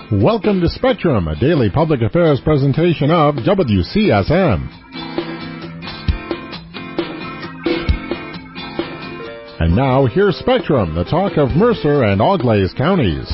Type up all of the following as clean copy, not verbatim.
Welcome to Spectrum, a daily public affairs presentation of WCSM. And now, here's Spectrum, the talk of Mercer and Auglaize counties.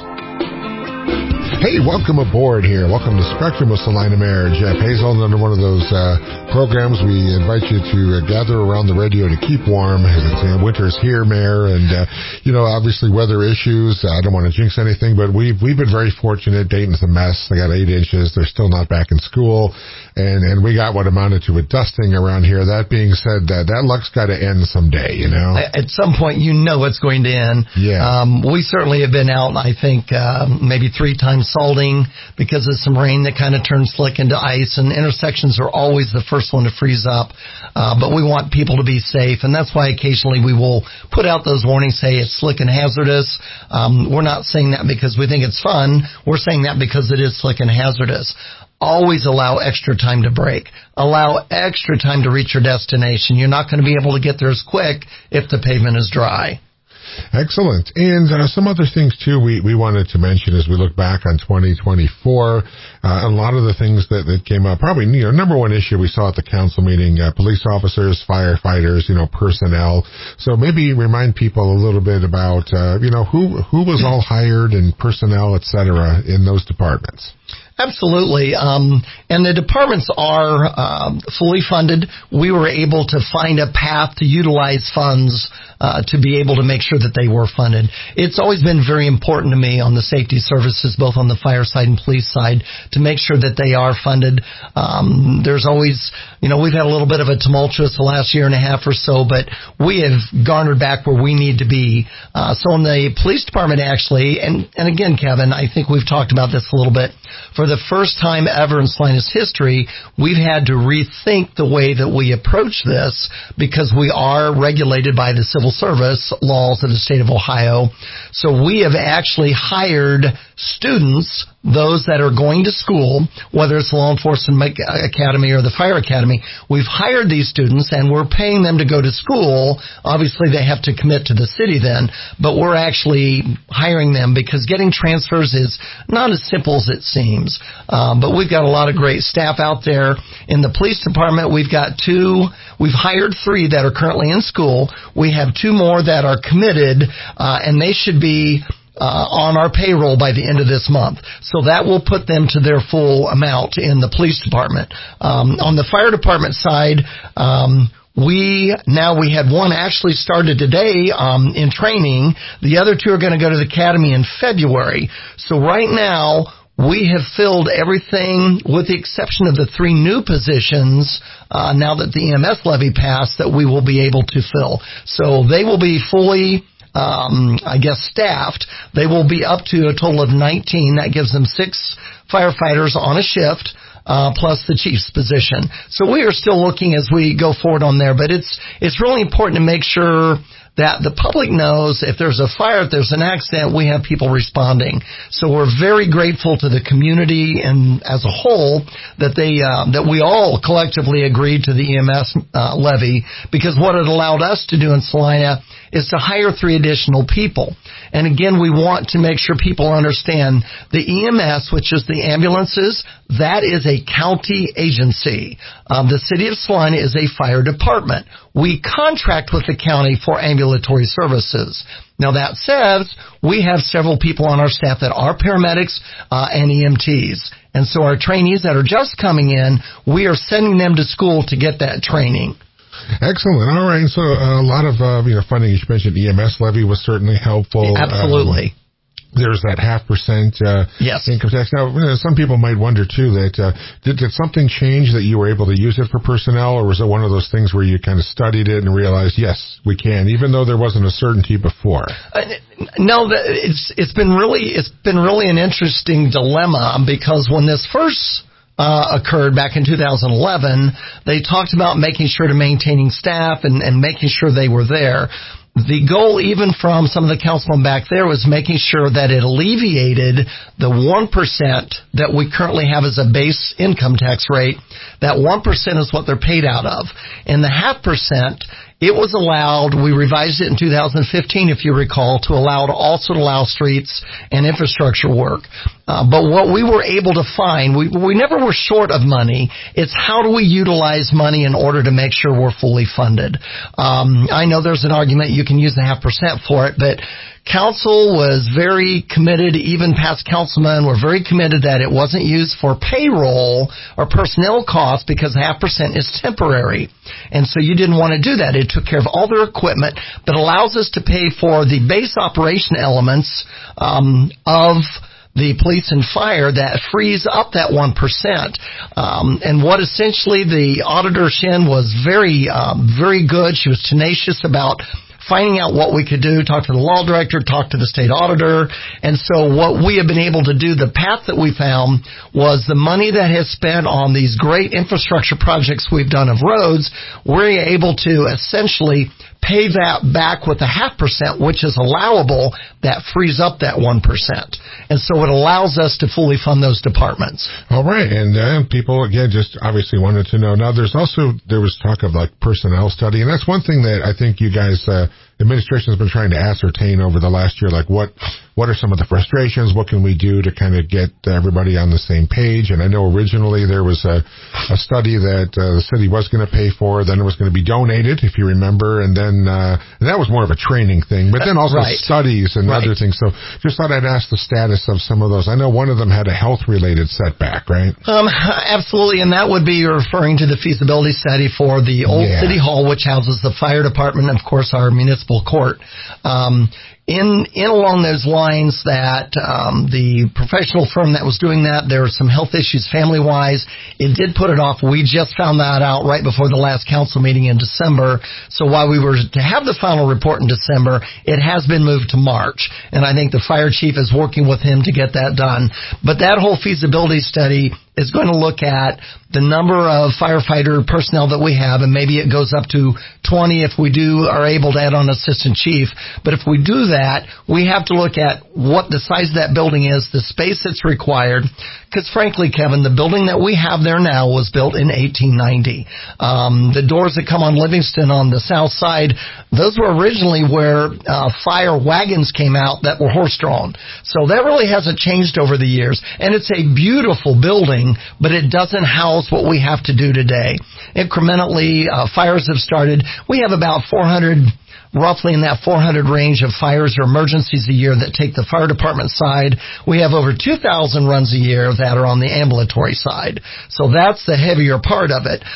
Hey, welcome aboard here. Welcome to Spectrum with Salina Mayor Jeff Hazel. Under one of those programs, we invite you to gather around the radio to keep warm. Winter's here, Mayor, and obviously weather issues. I don't want to jinx anything, but we've been very fortunate. Dayton's a mess. They got 8 inches. They're still not back in school, and we got what amounted to a dusting around here. That being said, that luck's got to end someday. At some point, it's going to end. Yeah. We certainly have been out. I think maybe 3 times salting because of some rain that kind of turns slick into ice, and intersections are always the first one to freeze up. But we want people to be safe, and that's why occasionally we will put out those warnings, say it's slick and hazardous. We're not saying that because we think it's fun. We're saying that because it is slick and hazardous. Always allow extra time to brake. Allow extra time to reach your destination. You're not going to be able to get there as quick if the pavement is dry. Excellent. And some other things, too, we wanted to mention as we look back on 2024. A lot of the things that came up, probably, number one issue we saw at the council meeting, police officers, firefighters, personnel. So maybe remind people a little bit about, who was all hired and personnel, et cetera, in those departments. Absolutely. And the departments are fully funded. We were able to find a path to utilize funds to be able to make sure that they were funded. It's always been very important to me on the safety services, both on the fire side and police side, to make sure that they are funded. There's always, we've had a little bit of a tumultuous the last year and a half or so, but we have garnered back where we need to be. So in the police department, actually, and again, Kevin, I think we've talked about this a little bit. For the first time ever in Salina's history, we've had to rethink the way that we approach this because we are regulated by the civil service laws of the state of Ohio. So we have actually hired students, those that are going to school, whether it's the law enforcement academy or the fire academy. We've hired these students and we're paying them to go to school. Obviously, they have to commit to the city then, but we're actually hiring them because getting transfers is not as simple as it seems. But we've got a lot of great staff out there. In the police department, we've hired 3 that are currently in school. We have 2 more that are committed, and they should be on our payroll by the end of this month. So that will put them to their full amount in the police department. On the fire department side, we had 1 actually started today in training. The other 2 are going to go to the academy in February. So right now, we have filled everything with the exception of the 3 new positions now that the EMS levy passed that we will be able to fill. So they will be fully staffed. They will be up to a total of 19. That gives them 6 firefighters on a shift, plus the chief's position. So we are still looking as we go forward on there, but it's really important to make sure that the public knows if there's a fire, if there's an accident, we have people responding. So we're very grateful to the community and as a whole that that we all collectively agreed to the EMS levy, because what it allowed us to do in Salina is to hire 3 additional people. And again, we want to make sure people understand the EMS, which is the ambulances, that is a county agency. The city of Salina is a fire department. We contract with the county for ambulatory services. Now that says we have several people on our staff that are paramedics and EMTs. And so our trainees that are just coming in, we are sending them to school to get that training. Excellent. All right. So a lot of funding. You mentioned EMS levy was certainly helpful. Absolutely. There's that 0.5% yes. income tax. Now, some people might wonder, too, that did something change that you were able to use it for personnel, or was it one of those things where you kind of studied it and realized, yes, we can, even though there wasn't a certainty before? No, it's been really an interesting dilemma, because when this first occurred back in 2011, they talked about making sure to maintaining staff and making sure they were there. The goal, even from some of the councilmen back there, was making sure that it alleviated the 1% that we currently have as a base income tax rate. That 1% is what they're paid out of. And the 0.5% it was allowed, we revised it in 2015, if you recall, to allow streets and infrastructure work. But what we were able to find, we never were short of money. It's how do we utilize money in order to make sure we're fully funded. I know there's an argument you can use 0.5% for it, but council was very committed, even past councilmen were very committed that it wasn't used for payroll or personnel costs because 0.5% is temporary. And so you didn't want to do that. It took care of all their equipment, but allows us to pay for the base operation elements of the police and fire that frees up that 1%. And what essentially the auditor Shin was very good. She was tenacious about finding out what we could do, talk to the law director, talk to the state auditor. And so what we have been able to do, the path that we found was the money that has spent on these great infrastructure projects we've done of roads, we're able to essentially pay that back with 0.5%, which is allowable, that frees up that 1%. And so it allows us to fully fund those departments. All right. And people, again, just obviously wanted to know. Now, there was talk of like personnel study, and that's one thing that I think you guys, administration has been trying to ascertain over the last year, like what are some of the frustrations? What can we do to kind of get everybody on the same page? And I know originally there was a study that the city was going to pay for, then it was going to be donated, if you remember, and then and that was more of a training thing, but then also studies and other things. So just thought I'd ask the status of some of those. I know one of them had a health-related setback, right? Absolutely, and that would be referring to the feasibility study for the old City Hall, which houses the fire department, and of course, our municipal court. In along those lines that the professional firm that was doing that, there were some health issues family-wise. It did put it off. We just found that out right before the last council meeting in December. So while we were to have the final report in December, it has been moved to March. And I think the fire chief is working with him to get that done. But that whole feasibility study is going to look at the number of firefighter personnel that we have, and maybe it goes up to 20 if we are able to add on assistant chief. But if we do that, we have to look at what the size of that building is, the space that's required. Because frankly, Kevin, the building that we have there now was built in 1890. The doors that come on Livingston on the south side, those were originally where fire wagons came out that were horse-drawn. So that really hasn't changed over the years. And it's a beautiful building, but it doesn't house what we have to do today. Incrementally, fires have started. We have about 400, roughly in that 400 range of fires or emergencies a year that take the fire department side. We have over 2,000 runs a year that are on the ambulatory side. So that's the heavier part of it.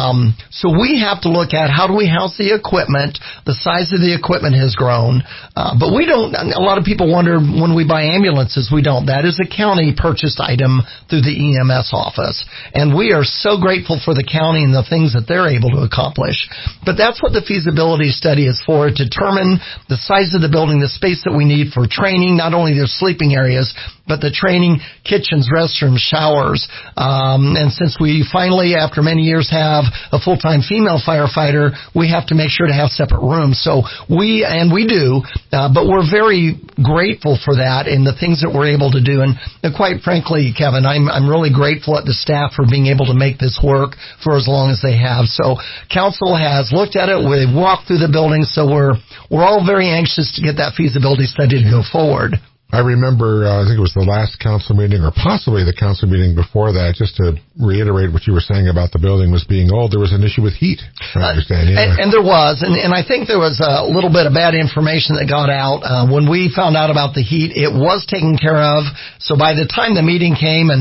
So we have to look at how do we house the equipment. The size of the equipment has grown. But we don't, a lot of people wonder when we buy ambulances, we don't. That is a county purchased item through the EMS office. And we are so grateful for the county and the things that they're able to accomplish. But that's what the feasibility study is for. Determine the size of the building, the space that we need for training, not only their sleeping areas, but the training, kitchens, restrooms, showers. And since we finally, after many years, have a full-time female firefighter, we have to make sure to have separate rooms. So we do, but we're very grateful for that and the things that we're able to do. And quite frankly, Kevin, I'm really grateful at the staff for being able to make this work for as long as they have. So council has looked at it. We walked through the building, so we're all very anxious to get that feasibility study to go forward. I remember, I think it was the last council meeting or possibly the council meeting before that, just to reiterate what you were saying about the building was being old, there was an issue with heat, I understand. Yeah. And there was, and I think there was a little bit of bad information that got out. When we found out about the heat, it was taken care of. So by the time the meeting came and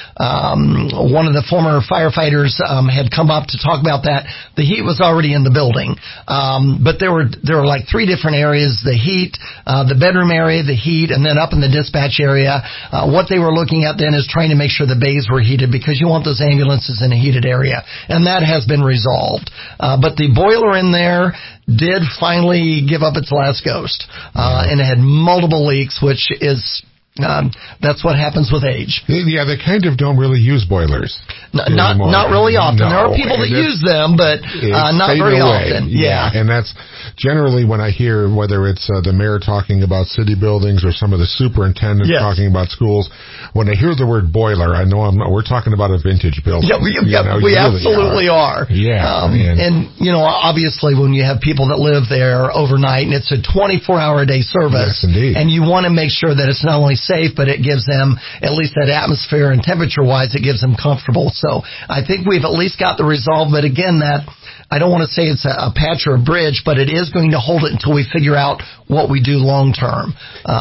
one of the former firefighters had come up to talk about that, the heat was already in the building. But there were like 3 different areas, the heat, the bedroom area, the heat, and then up in the dispatch area. What they were looking at then is trying to make sure the bays were heated because you want those ambulances in a heated area. And that has been resolved. But the boiler in there did finally give up its last ghost. And it had multiple leaks, which is That's what happens with age. Yeah, they kind of don't really use boilers. Not really often. No. There are people that use them, but not very often. Yeah. And that's generally when I hear, whether it's the mayor talking about city buildings or some of the superintendents talking about schools, when I hear the word boiler, I know we're talking about a vintage building. Yeah, we absolutely are. Yeah. And, obviously when you have people that live there overnight and it's a 24-hour-a-day service, yes, indeed. And you want to make sure that it's not only safe, but it gives them, at least that atmosphere and temperature-wise, it gives them comfortable. So I think we've at least got the resolve, but again, that I don't want to say it's a patch or a bridge, but it is going to hold it until we figure out what we do long term.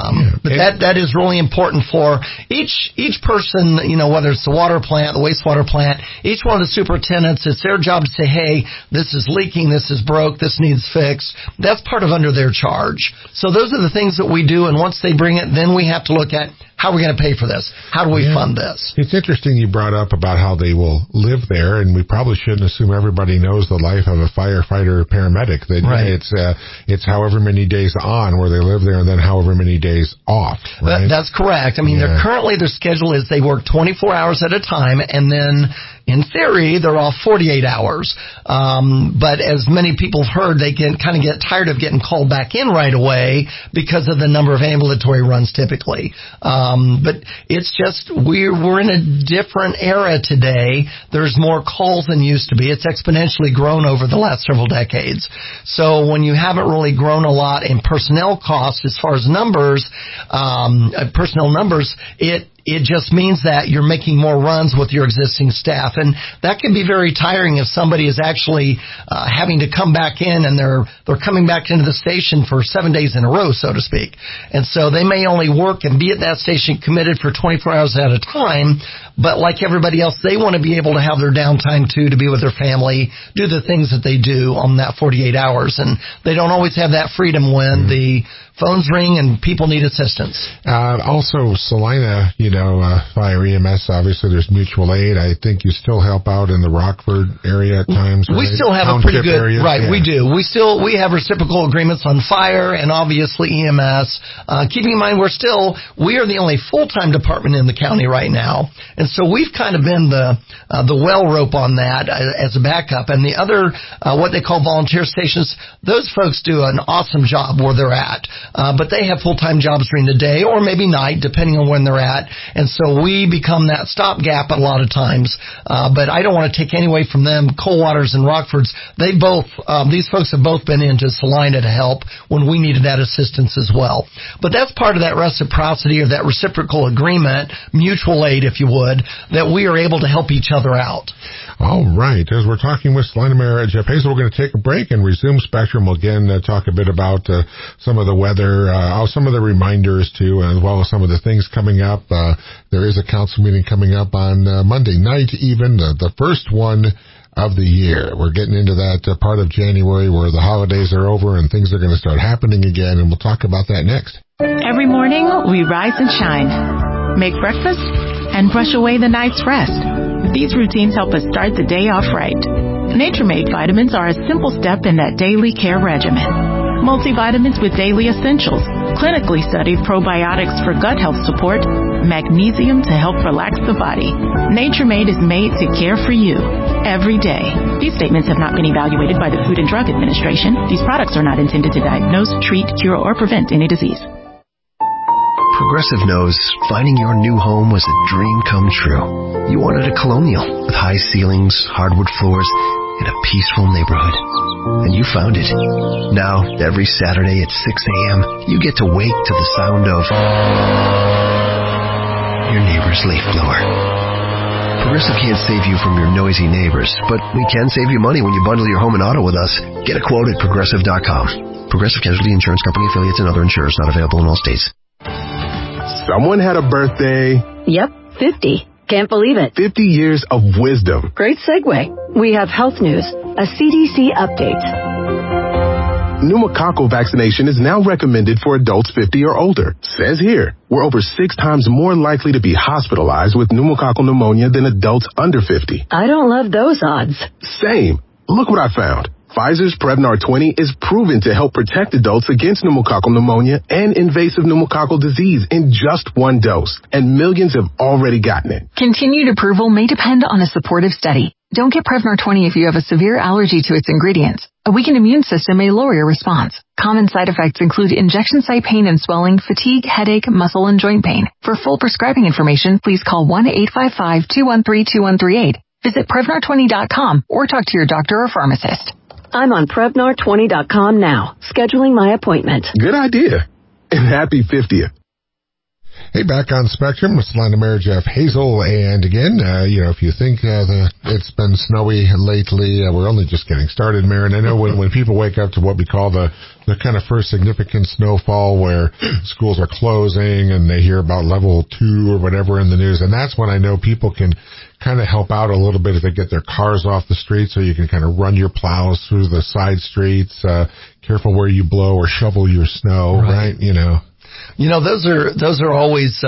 But that is really important for each person, whether it's the water plant, the wastewater plant, each one of the superintendents, it's their job to say, hey, this is leaking, this is broke, this needs fixed. That's part of under their charge. So those are the things that we do, and once they bring it, then we have to look at how are we going to pay for this? How do we fund this? It's interesting you brought up about how they will live there, and we probably shouldn't assume everybody knows the life of a firefighter or paramedic. That it's however many days on where they live there, and then however many days off. Right? That's correct. I mean, their schedule is they work 24 hours at a time, and then in theory, they're off 48 hours. But as many people have heard, they can kind of get tired of getting called back in right away because of the number of ambulatory runs typically. But it's just, we're in a different era today. There's more calls than used to be. It's exponentially grown over the last several decades. So when you haven't really grown a lot in personnel costs as far as numbers, personnel numbers, it just means that you're making more runs with your existing staff. And that can be very tiring if somebody is actually having to come back in and they're coming back into the station for 7 days in a row, so to speak. And so they may only work and be at that station committed for 24 hours at a time, but like everybody else, they want to be able to have their downtime too, to be with their family, do the things that they do on that 48 hours. And they don't always have that freedom when the phones ring and people need assistance. Also, Salina, fire EMS, obviously there's mutual aid. I think you still help out in the Rockford area at times, right? We still have Township a pretty good, area? Right, yeah. We do. We have reciprocal agreements on fire and obviously EMS. Keeping in mind we are the only full-time department in the county right now. And so we've kind of been the well rope on that as a backup. And the other, what they call volunteer stations, those folks do an awesome job where they're at. But they have full-time jobs during the day or maybe night, depending on when they're at. And so we become that stopgap a lot of times. But I don't want to take any away from them. Coldwaters and Rockfords, these folks have both been into Salina to help when we needed that assistance as well. But that's part of that reciprocity or that reciprocal agreement, mutual aid, if you would, that we are able to help each other out. All right. As we're talking with Salina Mayor Jeff Hazell, we're going to take a break and resume Spectrum. We'll again talk a bit about some of the weather, some of the reminders too, as well as some of the things coming up. There is a council meeting coming up on Monday night, even the first one of the year. We're getting into that part of January where the holidays are over and things are going to start happening again, and we'll talk about that next. Every morning, we rise and shine, make breakfast, and brush away the night's rest. These routines help us start the day off right. Nature Made vitamins are a simple step in that daily care regimen. Multivitamins with daily essentials, clinically studied probiotics for gut health support, magnesium to help relax the body. Nature Made is made to care for you every day. These statements have not been evaluated by the Food and Drug Administration. These products are not intended to diagnose, treat, cure, or prevent any disease. Progressive knows finding your new home was a dream come true. You wanted a colonial with high ceilings, hardwood floors, and a peaceful neighborhood. And you found it. Now, every Saturday at 6 a.m., you get to wake to the sound of your neighbor's leaf blower. Progressive can't save you from your noisy neighbors, but we can save you money when you bundle your home and auto with us. Get a quote at Progressive.com. Progressive Casualty Insurance Company affiliates and other insurers not available in all states. Someone had a birthday. Yep, 50. Can't believe it. 50 years of wisdom. Great segue. We have health news, a CDC update. Pneumococcal vaccination is now recommended for adults 50 or older. Says here, we're over 6 times more likely to be hospitalized with pneumococcal pneumonia than adults under 50. I don't love those odds. Same. Look what I found. Pfizer's Prevnar 20 is proven to help protect adults against pneumococcal pneumonia and invasive pneumococcal disease in just one dose, and millions have already gotten it. Continued approval may depend on a supportive study. Don't get Prevnar 20 if you have a severe allergy to its ingredients. A weakened immune system may lower your response. Common side effects include injection site pain and swelling, fatigue, headache, muscle, and joint pain. For full prescribing information, please call 1-855-213-2138. Visit Prevnar20.com or talk to your doctor or pharmacist. I'm on Prevnar20.com now, scheduling my appointment. Good idea. And happy 50th. Hey, back on Spectrum, it's Line of Mayor Jeff Hazel, and again, if you think it's been snowy lately, we're only just getting started, Mayor, and I know when people wake up to what we call the kind of first significant snowfall where schools are closing and they hear about level 2 or whatever in the news, and that's when I know people can kind of help out a little bit if they get their cars off the street, so you can kind of run your plows through the side streets, careful where you blow or shovel your snow, right? Those are always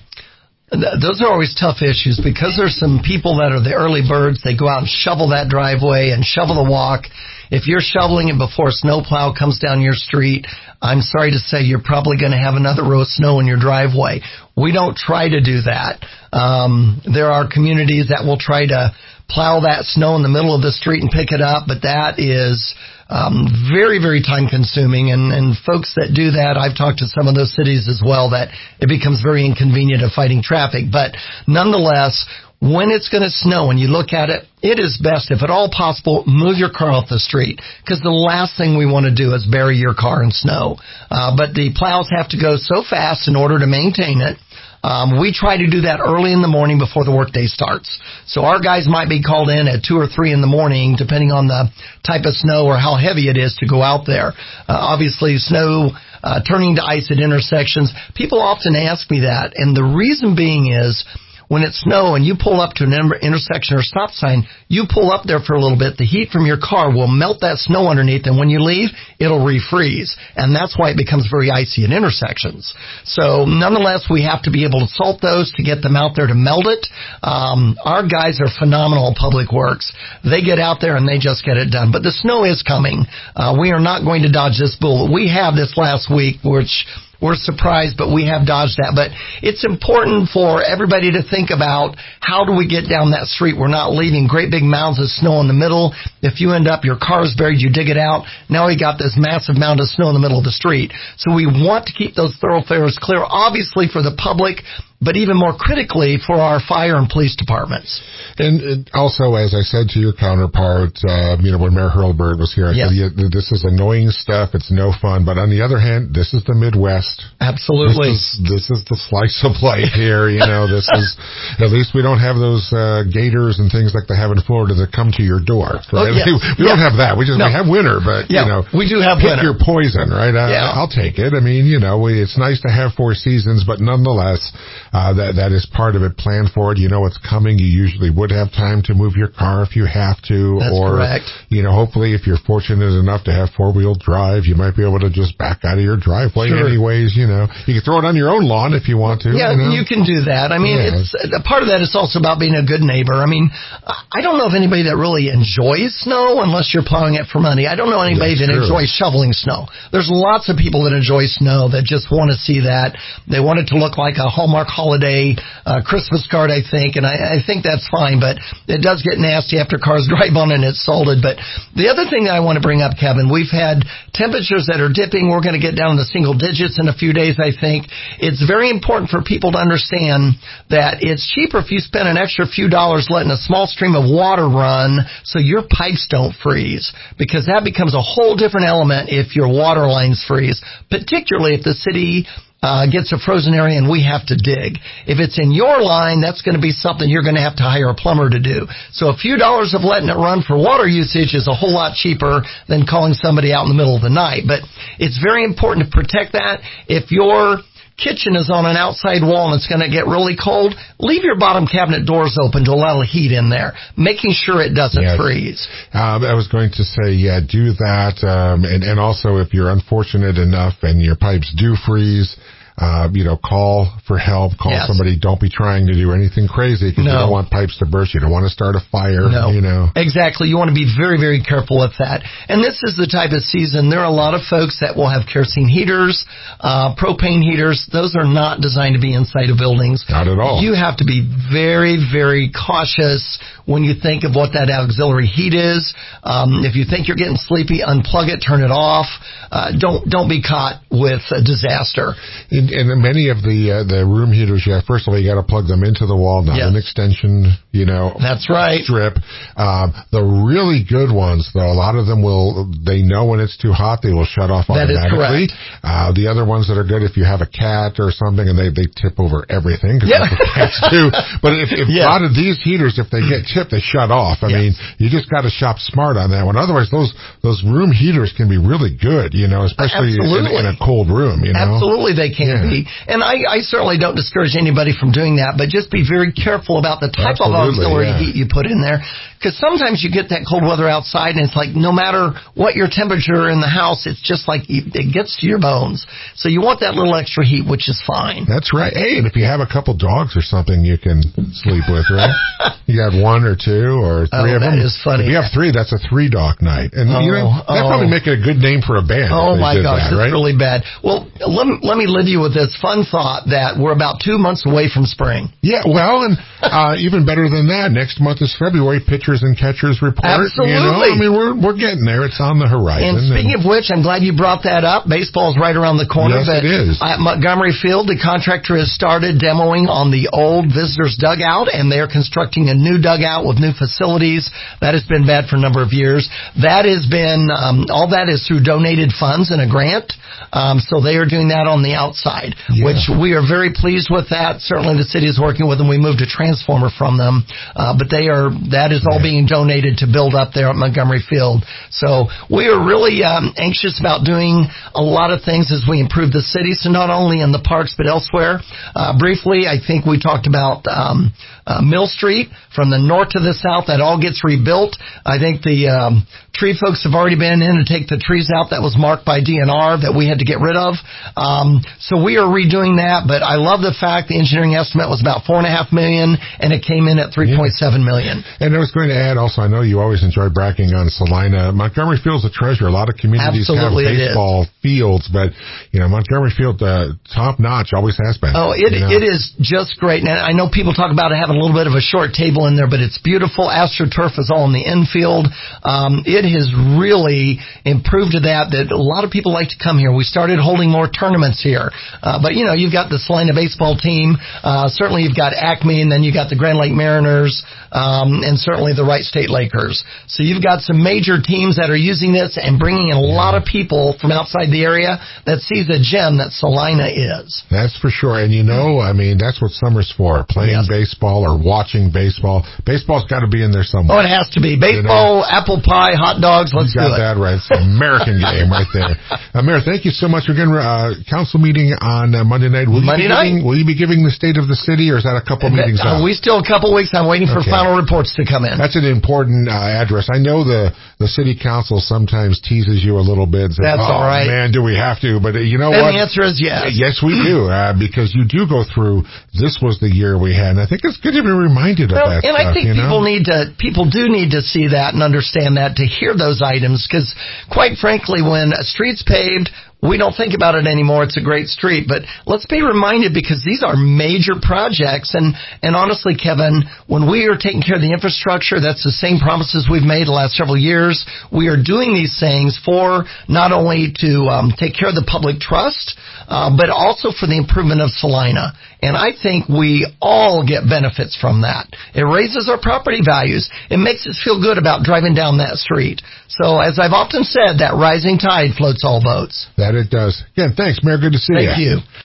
tough issues because there's some people that are the early birds. They go out and shovel that driveway and shovel the walk. If you're shoveling it before a snowplow comes down your street, I'm sorry to say you're probably going to have another row of snow in your driveway. We don't try to do that. There are communities that will try to plow that snow in the middle of the street and pick it up, but that is very, very time consuming. And folks that do that, I've talked to some of those cities as well, that it becomes very inconvenient of fighting traffic. But nonetheless, when it's going to snow and you look at it, it is best, if at all possible, move your car off the street, because the last thing we want to do is bury your car in snow. But the plows have to go so fast in order to maintain it. We try to do that early in the morning before the workday starts. So our guys might be called in at 2 or 3 in the morning, depending on the type of snow or how heavy it is to go out there. Obviously, snow turning to ice at intersections. People often ask me that, and the reason being is, when it's snow and you pull up to an intersection or stop sign, you pull up there for a little bit, the heat from your car will melt that snow underneath, and when you leave, it'll refreeze. And that's why it becomes very icy at intersections. So nonetheless, we have to be able to salt those to get them out there to melt it. Our guys are phenomenal at Public Works. They get out there and they just get it done. But the snow is coming. We are not going to dodge this bullet. We have this last week, which we're surprised, but we have dodged that. But it's important for everybody to think about, how do we get down that street? We're not leaving great big mounds of snow in the middle. If you end up, your car is buried, you dig it out. Now we got this massive mound of snow in the middle of the street. So we want to keep those thoroughfares clear, obviously for the public, but even more critically for our fire and police departments. And also, as I said to your counterpart, when Mayor Hurlburt was here, I said, this is annoying stuff. It's no fun. But on the other hand, this is the Midwest. Absolutely. This is the slice of life here. This is, at least we don't have those gators and things like they have in Florida that come to your door. Right? We don't have that. We have winter, but, we do have pick winter. your poison, right? I'll take it. I mean, it's nice to have 4 seasons, but nonetheless, that is part of it. Plan for it. You know what's coming. You usually would have time to move your car if you have to. That's correct. Hopefully if you're fortunate enough to have 4-wheel drive, you might be able to just back out of your driveway anyways. You can throw it on your own lawn if you want to. Yeah, you can do that. I mean, it's a part of that is also about being a good neighbor. I mean, I don't know of anybody that really enjoys snow unless you're plowing it for money. I don't know anybody that enjoys shoveling snow. There's lots of people that enjoy snow that just want to see that. They want it to look like a Hallmark holiday Christmas card, I think, and I think that's fine, but it does get nasty after cars drive on and it's salted. But the other thing that I want to bring up, Kevin, we've had temperatures that are dipping. We're going to get down to single digits in a few days, I think. It's very important for people to understand that it's cheaper if you spend an extra few dollars letting a small stream of water run so your pipes don't freeze, because that becomes a whole different element if your water lines freeze, particularly if the city gets a frozen area and we have to dig. If it's in your line, that's going to be something you're going to have to hire a plumber to do. So a few dollars of letting it run for water usage is a whole lot cheaper than calling somebody out in the middle of the night. But it's very important to protect that. If your kitchen is on an outside wall and it's going to get really cold, leave your bottom cabinet doors open to allow the heat in there, making sure it doesn't freeze. I was going to say, do that. And also, if you're unfortunate enough and your pipes do freeze, call for help, call somebody. Don't be trying to do anything crazy because you don't want pipes to burst. You don't want to start a fire. No. Exactly. You want to be very, very careful with that. And this is the type of season, there are a lot of folks that will have kerosene heaters, propane heaters. Those are not designed to be inside of buildings. Not at all. You have to be very, very cautious when you think of what that auxiliary heat is. If you think you're getting sleepy, unplug it, turn it off. Don't be caught with a disaster. In many of the room heaters, first of all, you got to plug them into the wall, not an extension, That's right. strip. The really good ones, though, a lot of them they know when it's too hot, they will shut off automatically. That is correct. The other ones that are good, if you have a cat or something and they tip over everything, because that's what cats do. But if a lot of these heaters, if they get tipped, they shut off. I mean, you just got to shop smart on that one. Otherwise, those room heaters can be really good, especially in a cold room, Absolutely they can be. And I certainly don't discourage anybody from doing that, but just be very careful about the type of auxiliary heat you put in there. Because sometimes you get that cold weather outside and it's like no matter what your temperature in the house, it's just like it gets to your bones. So you want that little extra heat, which is fine. That's right. Hey, and if you have a couple dogs or something you can sleep with, right? You have one or two or three of them. That is funny. If you have three, that's a 3-dog night. And that probably make it a good name for a band. Oh my gosh, that's really bad. Well, let me leave you with this fun thought that we're about 2 months away from spring. Yeah, well, and even better than that, next month is February, pitchers and catchers report. Absolutely. I mean, we're getting there. It's on the horizon. And speaking of which, I'm glad you brought that up. Baseball's right around the corner. Yes, it is. At Montgomery Field, the contractor has started demoing on the old visitors dugout, and they're constructing a new dugout with new facilities. That has been bad for a number of years. That has been, all that is through donated funds and a grant. So they are doing that on the outside, which we are very pleased with that. Certainly the city is working with them. We moved a transformer from them, but that is all being donated to build up there at Montgomery Field. So we are really anxious about doing a lot of things as we improve the city. So not only in the parks, but elsewhere. Briefly, I think we talked about Mill Street from the north to the south. That all gets rebuilt. I think the tree folks have already been in to take the trees out that was marked by DNR that we had to get rid of. So we are redoing that, but I love the fact the engineering estimate was about $4.5 million and it came in at $3.7 million. And I was going to add also, I know you always enjoy bragging on Salina. Montgomery Field's a treasure. A lot of communities have baseball fields, but Montgomery Field, top notch, always has been. Oh, it is just great. And I know people talk about it having a little bit of a short table in there, but it's beautiful. AstroTurf is all in the infield. It has really improved to that a lot of people like to come here. We started holding more tournaments here. But you've got the Salina baseball team. Certainly you've got Acme, and then you got the Grand Lake Mariners, and certainly the Wright State Lakers. So you've got some major teams that are using this and bringing in a lot of people from outside the area that sees the gem that Salina is. That's for sure. And I mean, that's what summer's for. Playing baseball or watching baseball. Baseball's got to be in there somewhere. Oh, it has to be. Baseball, apple pie, hot dogs, let's do it. You got that right. It's an American game right there. Mayor, thank you so much. We're getting council meeting on Monday night. Will you be giving the state of the city, or is that a couple meetings out? We still a couple weeks. I'm waiting for final reports to come in. That's an important address. I know the city council sometimes teases you a little bit. That's all right. Man, do we have to? But you know what? The answer is yes. Yes, we do, because you do go through, this was the year we had, and I think it's good to be reminded of that and stuff. I think people do need to see that and understand that, to hear those items, because quite frankly, when a street's paved, we don't think about it anymore. It's a great street, but let's be reminded, because these are major projects. And honestly, Kevin, when we are taking care of the infrastructure, that's the same promises we've made the last several years. We are doing these things for not only to take care of the public trust, but also for the improvement of Salina. And I think we all get benefits from that. It raises our property values. It makes us feel good about driving down that street. So as I've often said, that rising tide floats all boats. That it does. Again, thanks, Mayor. Good to see you. Thank you.